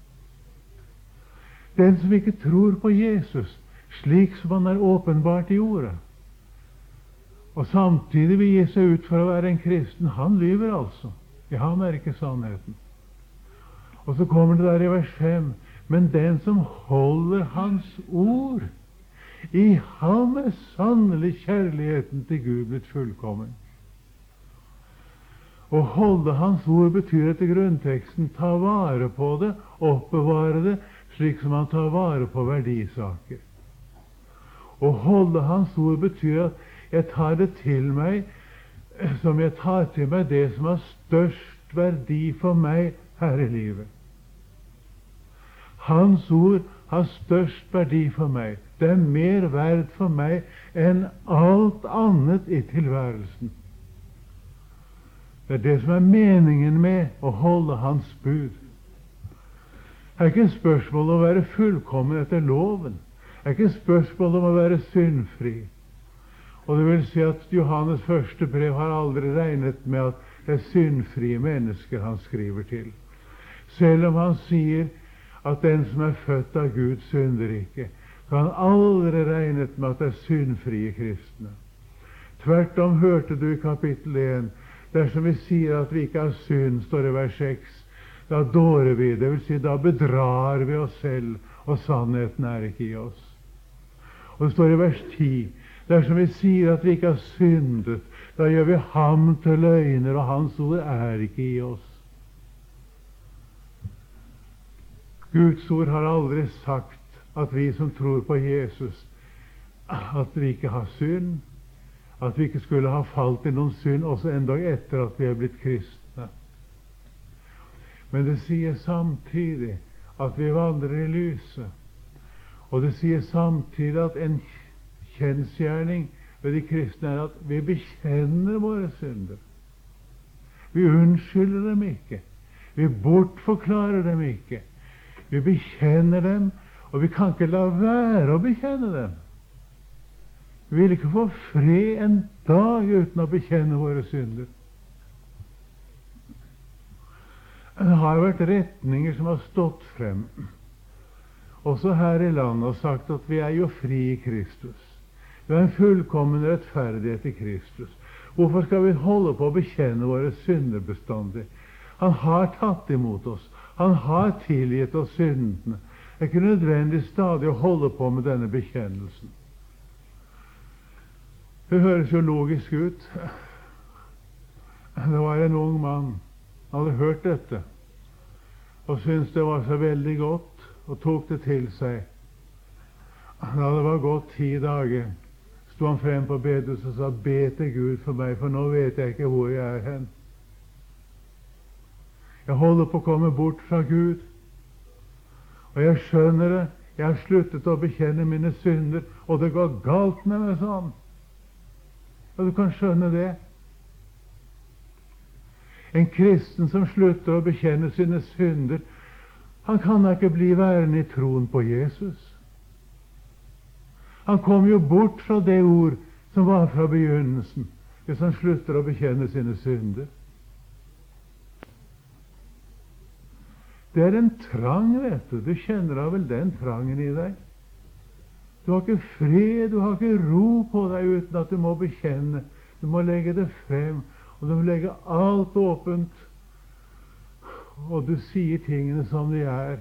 A: Den som ikke tror på Jesus slik som han er åpenbart i ordet, og samtidig vil gi seg ut for å være en kristen, han lyver altså. I ham er ikke sannheten. Og så kommer det der i vers 5: men den som holder hans ord, i ham er sannelig kjærligheten til Gud blitt fullkommen. Å holde hans ord betyr etter grunnteksten ta vare på det, oppbevare det, slik som man tar vare på verdisaker. Å holde hans ord betyr at jeg tar det til meg som jeg tar til meg det som har størst verdi for meg her i livet. Hans ord har størst verdi for meg. Det er mer verd for meg enn alt annet i tilværelsen. Det er det som er meningen med å holde Hans bud. Det er ikke et spørsmål om å være fullkommen etter loven. Det er ikke et spørsmål om å være syndfri. Og det vil si at Johannes første brev har aldri regnet med at det er syndfrie mennesker han skriver til. Selv om han sier at den som er født av Gud, synder ikke, så har han aldri regnet med at det er syndfrie kristne. Tvert om hørte du i kapittel 1, dersom vi sier at vi ikke har synd, står det i vers 6, da dårer vi, det vil si da bedrar vi oss selv, og sannheten er ikke i oss. Og det står i vers 10, dersom vi sier at vi ikke har syndet, da gjør vi ham til løgner, og hans ord er ikke i oss. Guds ord har aldri sagt at vi som tror på Jesus, at vi ikke har synd, at vi ikke skulle ha falt i noen synd også endog etter at vi er blitt kristne. Men det sier samtidig at vi vandrer i lyset, og det sier samtidig at en kjensgjerning ved de kristne er at vi bekjenner våre synder. Vi unnskylder dem ikke. Vi bortforklarer dem ikke. Vi bekjenner dem, og vi kan ikke la være å bekjenne dem. Vi vil ikke få fred en dag uten å bekjenne våre synder. Det har vært retninger som har stått frem, også her i landet, og sagt at vi er jo fri i Kristus. Vi har en fullkommen rettferdighet i Kristus. Hvorfor skal vi holde på å bekjenne våre synder bestandig? Han har tatt imot oss. Han har tilgitt oss syndene. Det er ikke nødvendig stadig å holde på med denne bekjennelsen. Det høres jo logisk ut. Det var en ung mann. Han hadde hørt dette og syntes det var så veldig godt, og tok det til seg. Da det var gått 10 dager, sto han frem på bedehuset og sa: be til Gud for meg, for nå vet jeg ikke hvor jeg er hen. Jeg holder på å komme bort fra Gud, og jeg skjønner det. Jeg har sluttet å bekjenne mine synder, og det går galt med meg sånn. Og du kan skjønne det. En kristen som slutter å bekjenne sine synder, han kan da ikke bli værende i troen på Jesus. Han kom jo bort fra det ord som var fra begynnelsen, hvis han slutter å bekjenne sine synder. Det er en trang, vet du. Du kjenner da vel den trangen i deg. Du har ikke fred, du har ikke ro på deg uten at du må bekjenne. Du må legge det frem, og du må legge alt åpent. Og du sier tingene som de er.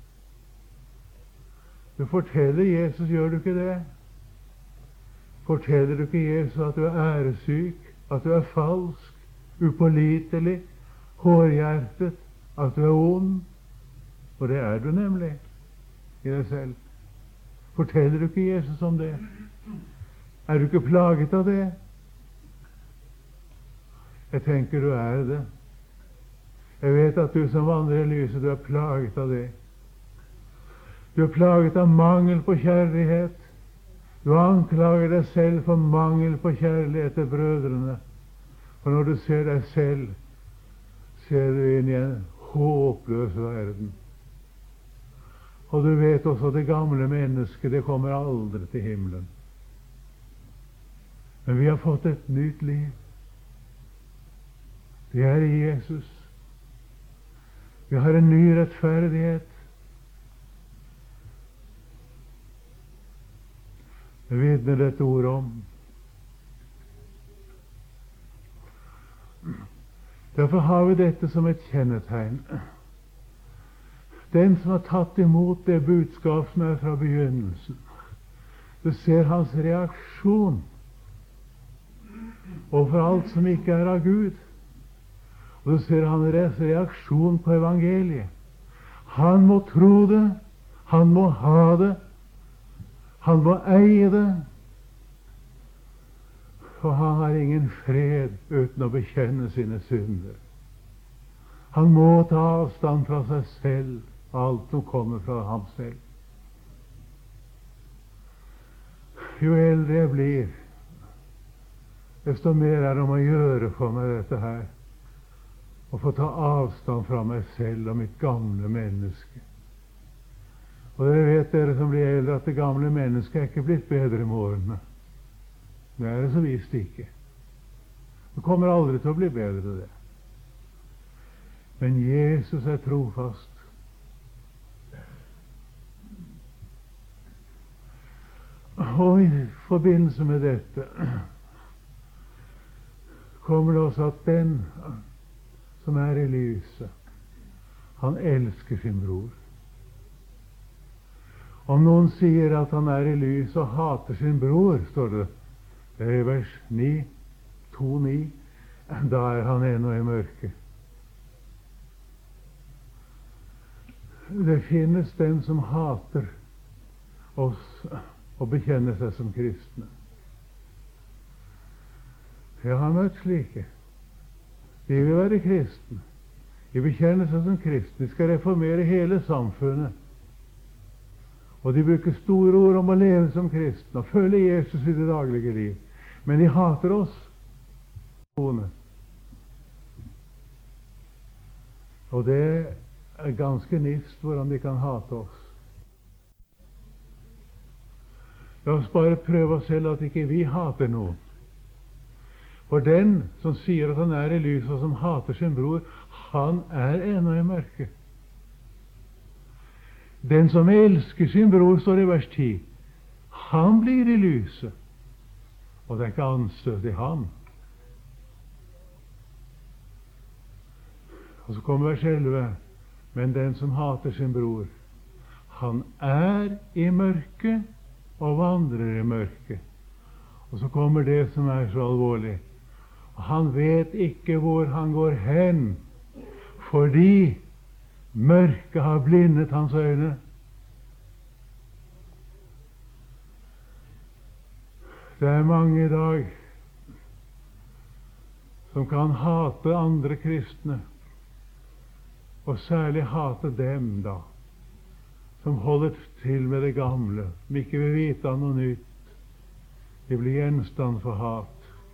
A: Du forteller Jesus, gjør du ikke det? Forteller du ikke Jesus at du er æresyk, at du er falsk, upålitelig, hårhjertet, at du er ond? Og det er du nemlig i deg selv. Forteller du ikke Jesus om det? Er du ikke plaget av det? Jeg tenker du er det. Jeg vet at du som vandrer i lyset, du er plaget av det. Du er plaget av mangel på kjærlighet. Du anklager deg selv for mangel på kjærlighet til brødrene. For når du ser deg selv, ser du inn i en håpløs verden. Og du vet også det gamle mennesket, det kommer aldri til himmelen. Men vi har fått et nytt liv. Det er i Jesus. Vi har en ny rettferdighet. Det vitner dette ordet om. Derfor har vi dette som et kjennetegn. Den som har tatt imot det budskap som er fra begynnelsen, du ser hans reaksjon overfor alt som ikke er av Gud. Og du ser hans reaksjon på evangeliet. Han må tro det, han må ha det, han må eie det. For han har ingen fred uten å bekjenne sine synder. Han må ta avstand fra seg selv, alt som kommer fra ham selv. Jo eldre jeg blir, desto mer er det om å gjøre for meg dette her. Å få ta avstand fra meg selv og mitt gamle menneske. Og dere vet, dere som blir eldre, at det gamle mennesket er ikke blitt bedre med årene. Det er det så visst ikke. Det kommer aldri til å bli bedre, det. Men Jesus er trofast. Og i forbindelse med dette kommer det også at den som er i lyset, han elsker sin bror. Om noen sier at han er i lyset og hater sin bror, står det i vers 9, 2,9, da er han ennå i mørket. Det finnes den som hater oss og bekjenner seg som kristne. Jeg har møtt slike. De vil være kristne. De bekjenner seg som kristne. De skal reformere hele samfunnet. Og de bruker store ord om å leve som kristne og følge Jesus i det daglige liv. Men de hater oss. Og det er ganske nifst hvordan de kan hate oss. La oss bare prøve oss selv at ikke vi hater noen. For den som sier at han er i lyset og som hater sin bror, han er ennå i mørket. Den som elsker sin bror, står i vers 10, han blir i lyset. Og det er ikke anstøt i ham. Og så kommer vers 11. Men den som hater sin bror, han er i mørket og vandrer i mørket. Og så kommer det som er så alvorlig. Han vet ikke hvor han går hen, fordi mørket har blindet hans øyne. Det er mange i dag som kan hate andre kristne, og særlig hate dem da, som holder til med det gamle, som ikke vil vite av noe nytt. De blir gjenstand for hat.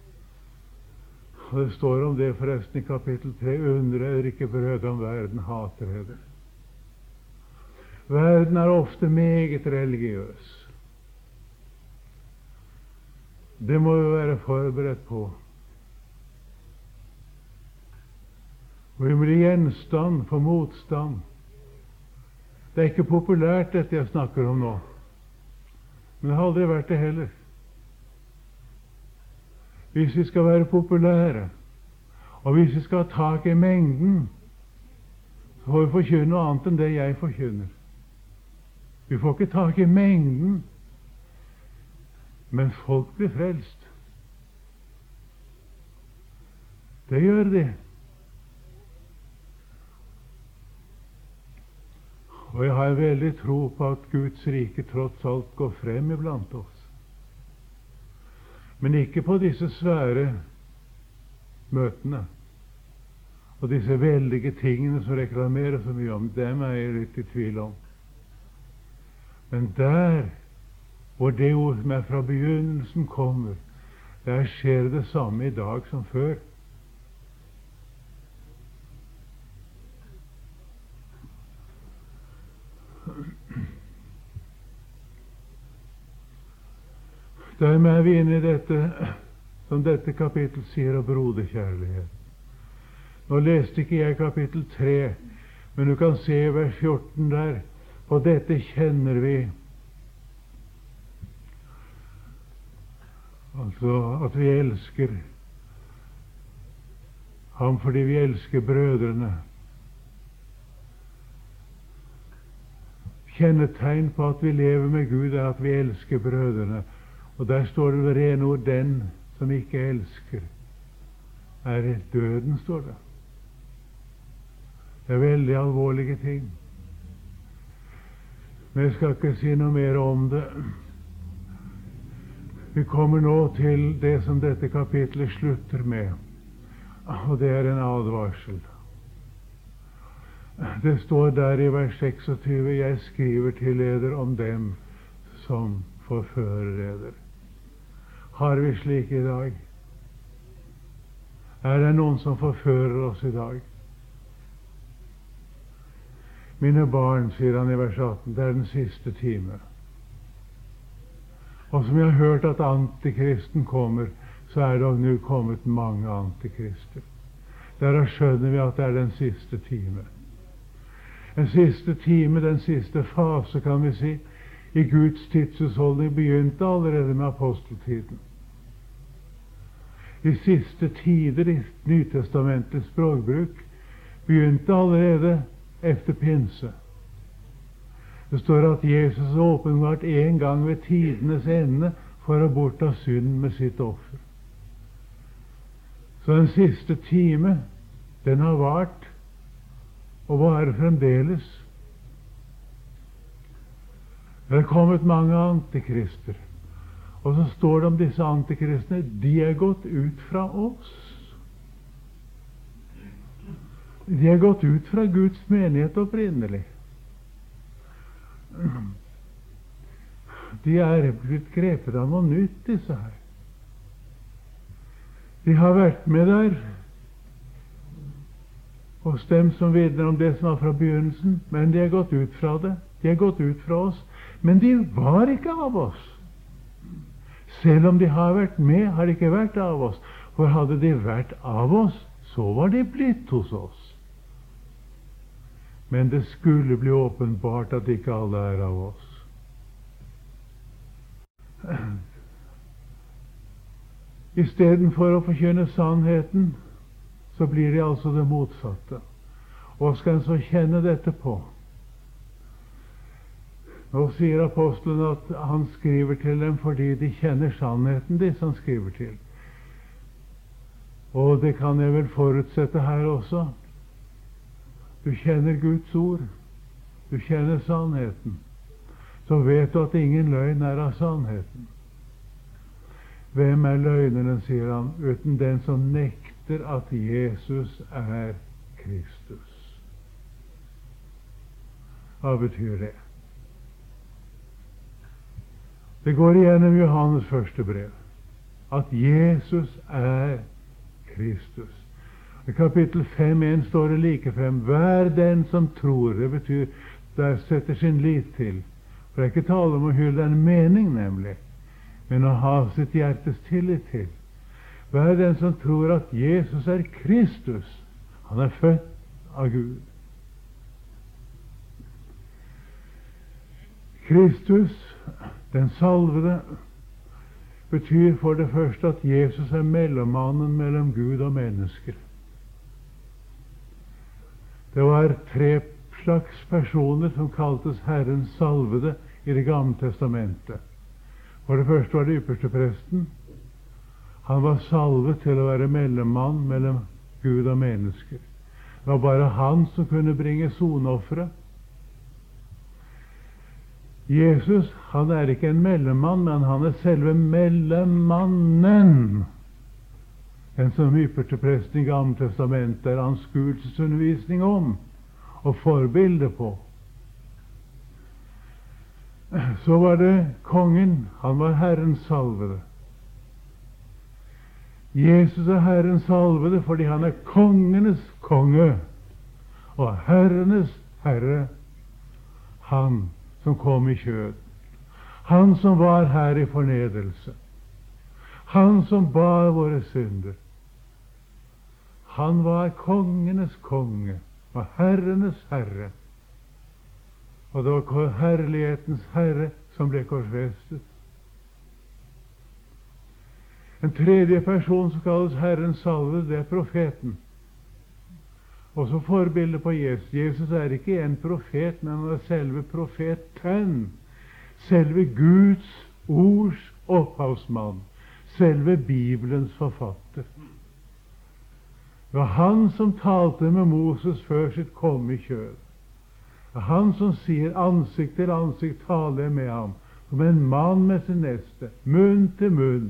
A: Og det står om det forresten i kapittel 3. Undrer ikke brød om verden hater dere. Verden er ofte meget religiøs. Det må vi være forberedt på. Og vi blir gjenstand for motstand. Det er ikke populært, dette jeg snakker om nå. Men det har aldri vært det heller. Hvis vi skal være populære, og hvis vi skal ha tak i mengden, så får vi forkynne noe annet enn det jeg forkynner. Vi får ikke tak i mengden, men folk blir frelst. Det gjør de. Og jeg har veldig tro på at Guds rike tross alt går frem iblant oss. Men ikke på disse svære møtene og disse veldige tingene som reklamerer så mye om. Dem er jeg litt i tvil om. Men der hvor det ord som er fra begynnelsen kommer, der skjer det samme i dag som før. Dermed er vi inne i dette som dette kapittel sier av broderkjærlighet. Nå leste ikke jeg kapittel 3, men du kan se vers 14 der. På dette kjenner vi altså at vi elsker ham fordi vi elsker brødrene. Kjennetegn på at vi lever med Gud er at vi elsker brødrene. Og der står det ved rene ord, den som ikke elsker, er døden, står det. Det er veldig alvorlige ting. Men jeg skal ikke si noe mer om det. Vi kommer nå til det som dette kapitlet slutter med, og det er en advarsel. Det står der i vers 26, jeg skriver til eder om dem som forfører eder. Har vi slik i dag? Er det noen som forfører oss i dag? Mine barn, sier han i vers 18, det er den siste time. Og som jeg har hørt at antikristen kommer, så er det nå kommet mange antikrister. Der skjønner vi at det er den siste time. Den siste time, den siste fase, kan vi si, i Guds tidshusholdning begynte allerede med aposteltiden. De siste tider i Nytestamentets språkbruk begynte allerede efter pinse. Det står at Jesus åpenbart en gang ved tidenes ende for å bortta synd med sitt offer. Så den siste time, den har vart og varer fremdeles. Det er kommet mange antikrister. Og så står det om disse antikristene, de er gått ut fra oss. De er gått ut fra Guds menighet opprinnelig. De er blitt grepet av noe nytt, disse her. De har vært med der hos dem som vitner om det som var fra begynnelsen, men de er gått ut fra det. De er gått ut fra oss, men de var ikke av oss. Selv om de har vært med, har de ikke vært av oss. For hadde de vært av oss, så var de blitt hos oss. Men det skulle bli åpenbart at ikke alle er av oss. Istedenfor å forkynne sannheten, så blir det altså det motsatte. Og skal en så kjenne dette på? Nå sier apostelen at han skriver til dem fordi de kjenner sannheten, disse han skriver til. Og det kan jeg vel forutsette her også. Du kjenner Guds ord. Du kjenner sannheten. Så vet du at ingen løgn er av sannheten. Hvem er løgneren, sier han, uten den som nekter at Jesus er Kristus? Hva betyr det? Det går igjennom Johannes første brev at Jesus er Kristus. I kapittel 5:1 står det like frem: hver den som tror. Det betyr der setter sin lit til. For det er ikke tale om å hylle en mening, nemlig, men å ha sitt hjertes tillit til. Hver den som tror at Jesus er Kristus. Han er født av Gud. Kristus, den salvede, betyr for det første at Jesus er mellommannen mellom Gud og mennesker. Det var 3 slags personer som kaltes Herrens salvede i Det gamle testamentet. For det første var det ypperste presten. Han var salvet til å være mellommann mellom Gud og mennesker. Det var bare han som kunne bringe soneofferet. Jesus, han er ikke en mellommann, men han er selve mellommannen. Den som ypperste presten i Gamle testamentet er anskuelsesundervisning om og forbilde på. Så var det kongen. Han var Herrens salvede. Jesus er Herrens salvede fordi han er kongenes konge og herrenes herre. Han som kom i kjød. Han som var her i fornedrelse. Han som bar våre synder. Han var kongenes konge og herrenes herre. Og det var herlighetens herre som ble korsfestet. En tredje person som kalles Herrens salvede, det er profeten. Også forbildet på Jesus. Jesus er ikke en profet, men han er selve profeten. Selve Guds ords opphavsmann. Selve Bibelens forfatter. Det var han som talte med Moses før sitt komme i kjød. Det var han som sier ansikt til ansikt taler med ham, som en mann med sin neste, munn til munn.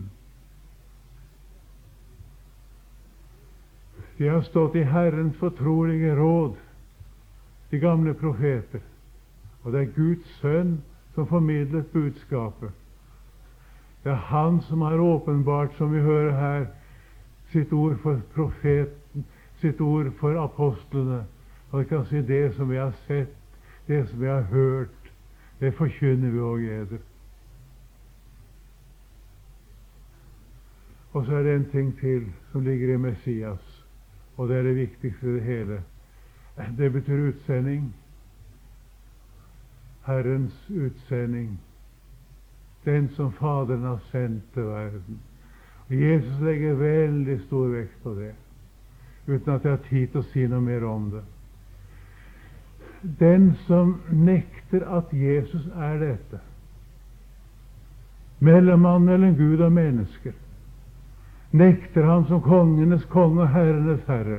A: De har stått i Herrens fortrolige råd, de gamle profeter, og det er Guds sønn som formidlet budskapet. Det er Han som har åpenbart, som vi hører her, sitt ord for profeten, sitt ord for apostlene. Og vi kan si det som vi har sett, det som vi har hørt, det forkynner vi også eder. Og så er det en ting til som ligger i Messias, og det er det viktigste i det hele. Det betyr utsending. Herrens utsending. Den som Faderen har sendt til verden. Og Jesus legger veldig stor vekt på det, uten at jeg har tid til å si noe mer om det. Den som nekter at Jesus er dette, mellommann mellom Gud og mennesker, nekter Han som kongenes konge og herrenes herre,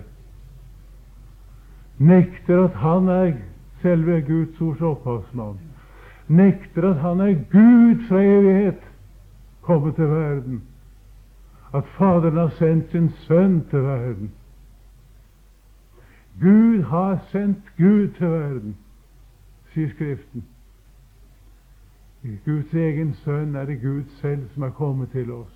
A: nekter at Han er selve Guds ords opphavsmann, nekter at Han er Gud fra evighet kommet til verden, at Faderen har sendt sin Sønn til verden. Gud har sendt Gud til verden, sier Skriften. I Guds egen Sønn er det Gud selv som er kommet til oss.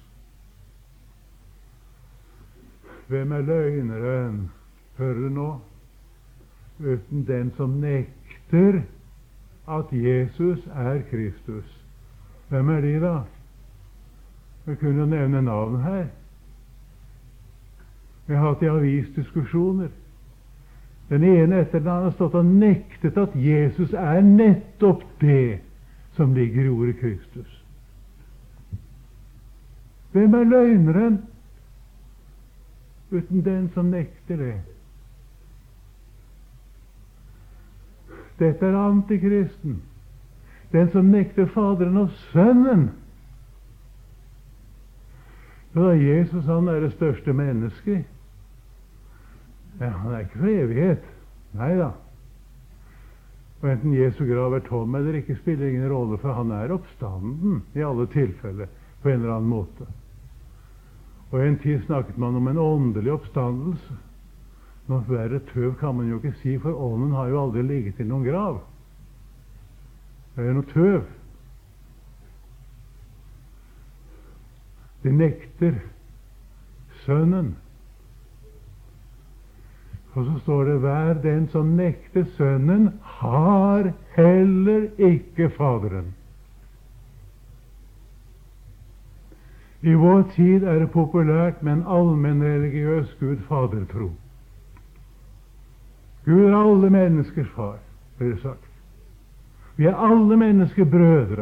A: Hvem er løgneren? Hører du nå? Uten den som nekter at Jesus er Kristus. Hvem er de da? Vi kunne jo nevne navn her. Vi har hatt i avisdiskusjoner. Den ene etter den andre har stått og nektet at Jesus er nettopp det som ligger i ordet Kristus. Hvem er løgneren? Uten den som nekter det. Dette er antikristen. Den som nekter Faderen og Sønnen. Så Jesus, han er det største mennesket. Ja, han er ikke for evighet. Nei da. Og enten Jesu grav er tom eller ikke, spiller ingen rolle, for han er oppstanden i alle tilfeller på en eller annen måte. Og en tid snakket man om en åndelig oppstandelse. Noe verre tøv kan man jo ikke si, for ånden har jo aldri ligget i noen grav. Det er noe tøv. De nekter Sønnen. Og så står det: hver den som nekter Sønnen, har heller ikke Faderen. I vår tid er det populært med en allmennreligiøs Gud-fader-tro. Gud er alle menneskers far, blir det sagt. Vi er alle mennesker brødre.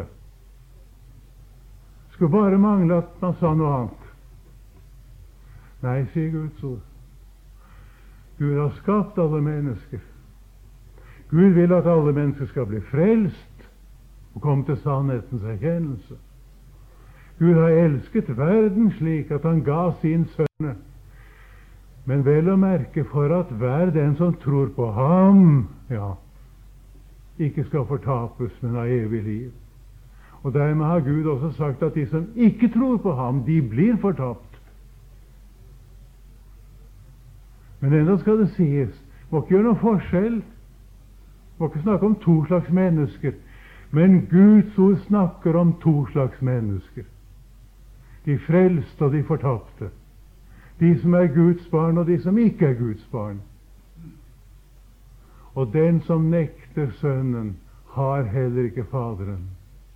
A: Skulle bare mangle at man sa noe annet. Nei, sier Guds ord. Gud har skapt alle mennesker. Gud vil at alle mennesker skal bli frelst og komme til sannhetens erkjennelse. Gud har elsket verden slik at han ga sin Sønn, men vel å merke for at hver den som tror på ham, ja, ikke skal fortapes, men ha evig liv. Og dermed har Gud også sagt at de som ikke tror på ham, de blir fortapt. Men enda skal det sies, må ikke gjøre noen forskjell, må ikke snakke om to slags mennesker, men Guds ord snakker om to slags mennesker. De frelste og de fortapte. De som er Guds barn, og de som ikke er Guds barn. Og den som nekter Sønnen, har heller ikke Faderen.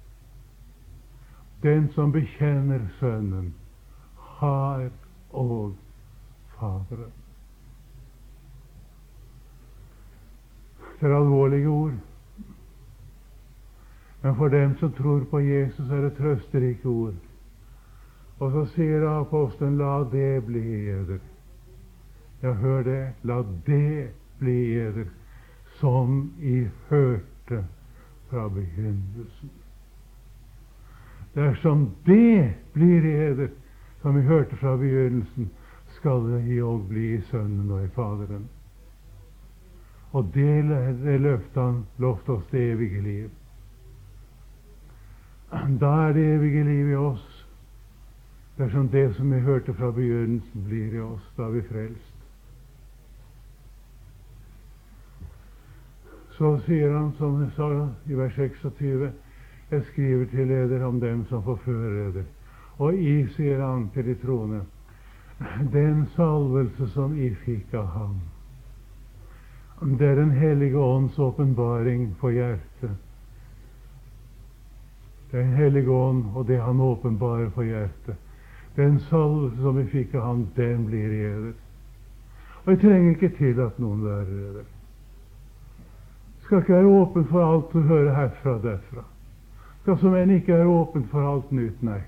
A: Den som bekjenner Sønnen, har og Faderen. Det er alvorlige ord. Men for dem som tror på Jesus, er det trøsterike ord. Og så sier apostelen: la det bli eder. Ja, hør det. La det bli eder, som I hørte fra begynnelsen. Dersom det blir eder, som vi hørte fra begynnelsen, skal det òg bli I Sønnen og I Faderen. Og det løftet han lovte oss det evige liv. Da er det evige liv I oss. Dersom det som vi hørte fra begynnelsen blir I oss, da er vi frelst. Så sier han, som jeg sa I vers 26, jeg skriver til eder om dem som forfører eder. Og sier han til de troende, den salvelse som I fikk av ham, det er Den hellige ånds åpenbaring for hjertet. Den hellige ånd og det han åpenbarer for hjertet. Den salvelse som vi fikk av ham, den blir i eder. Og jeg trenger ikke til at noen lærer det. Skal ikke være åpen for alt du hører herfra og derfra. Skal som en ikke være åpen for alt nytt, nei.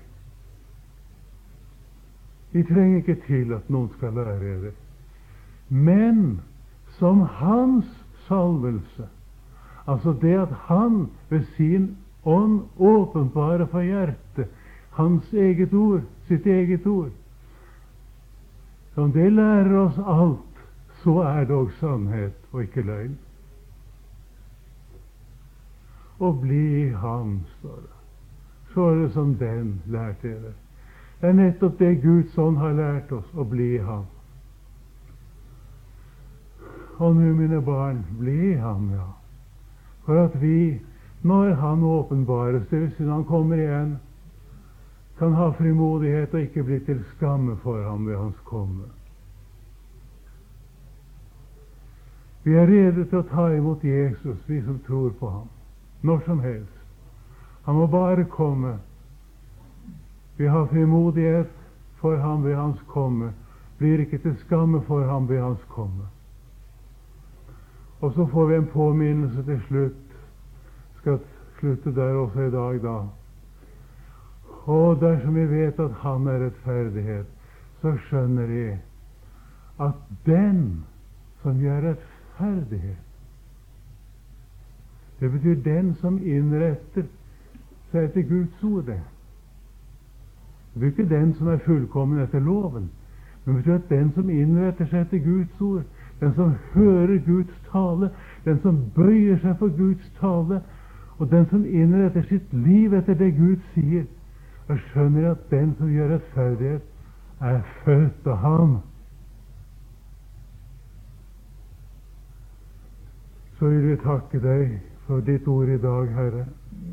A: Vi trenger ikke til at noen skal lære det. Men som hans salvelse, altså det at han ved sin ånd åpenbarer for hjertet hans eget ord, sitt eget ord. Om det lærer oss alt, så er det også sannhet og ikke løgn. Og bli i ham, står det. Så er det som den lærte dere. Det er nettopp det Guds ånd har lært oss, å bli i ham. Og nå, mine barn, bli i ham, ja. For at vi, når han åpenbares, det vil si når han kommer igjen, kan ha frimodighet og ikke bli til skamme for ham ved hans komme. Vi er rede til å ta imot Jesus, vi som tror på ham, når som helst. Han må bare komme. Vi har frimodighet for ham ved hans komme, blir ikke til skamme for ham ved hans komme. Og så får vi en påminnelse til slutt. Skal slutte der også i dag, da. Og dersom vi vet at han er rettferdighet, så skjønner vi at den som gjør rettferdighet, det betyr den som innretter seg etter Guds ord. Det betyr ikke den som er fullkommen etter loven, men det betyr at den som innretter seg etter Guds ord, den som hører Guds tale, den som bøyer seg for Guds tale, og den som innretter sitt liv etter det Gud sier, og skjønner at den som gjør rettferdighet, er født av ham. Så vil vi takke deg for ditt ord i dag, Herre.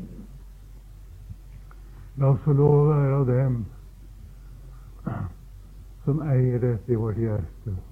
A: La oss få lov å være av dem som eier dette i vårt hjerte.